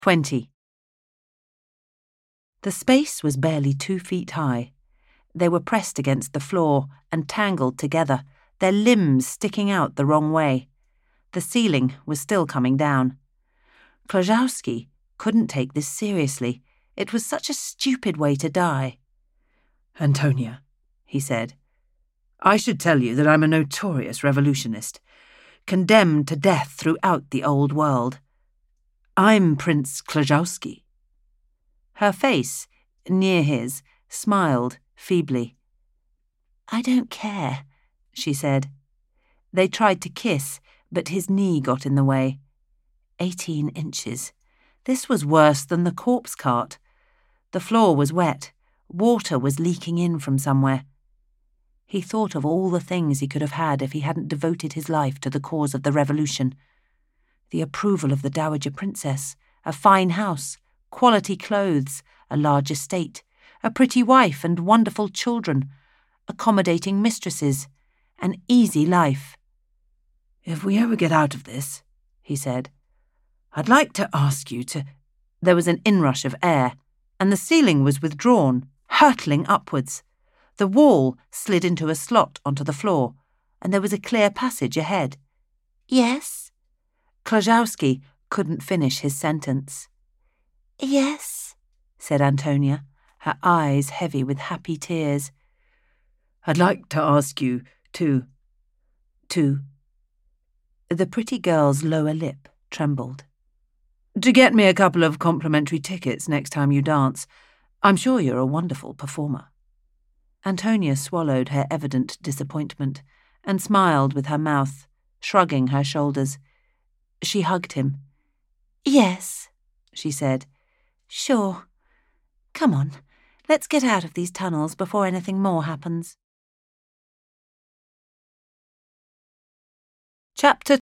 20. The space was barely 2 feet high. They were pressed against the floor and tangled together, their limbs sticking out the wrong way. The ceiling was still coming down. Klajowski couldn't take this seriously. It was such a stupid way to die. "Antonia," he said, "I should tell you that I'm a notorious revolutionist, condemned to death throughout the old world. I'm Prince Klajowski." Her face, near his, smiled feebly. "I don't care," she said. They tried to kiss, but his knee got in the way. 18 inches. This was worse than the corpse cart. The floor was wet. Water was leaking in from somewhere. He thought of all the things he could have had if he hadn't devoted his life to the cause of the revolution. The approval of the Dowager Princess, a fine house, quality clothes, a large estate, a pretty wife and wonderful children, accommodating mistresses, an easy life. "If we ever get out of this," he said, "I'd like to ask you to—" There was an inrush of air, and the ceiling was withdrawn, hurtling upwards. The wall slid into a slot onto the floor, and there was a clear passage ahead. "Yes?" Klajowski couldn't finish his sentence. "Yes," said Antonia, her eyes heavy with happy tears. "I'd like to ask you to... The pretty girl's lower lip trembled. to get me a couple of complimentary tickets next time you dance. I'm sure you're a wonderful performer." Antonia swallowed her evident disappointment and smiled with her mouth, shrugging her shoulders. She hugged him. "Yes," she said. "Sure. Come on, let's get out of these tunnels before anything more happens." Chapter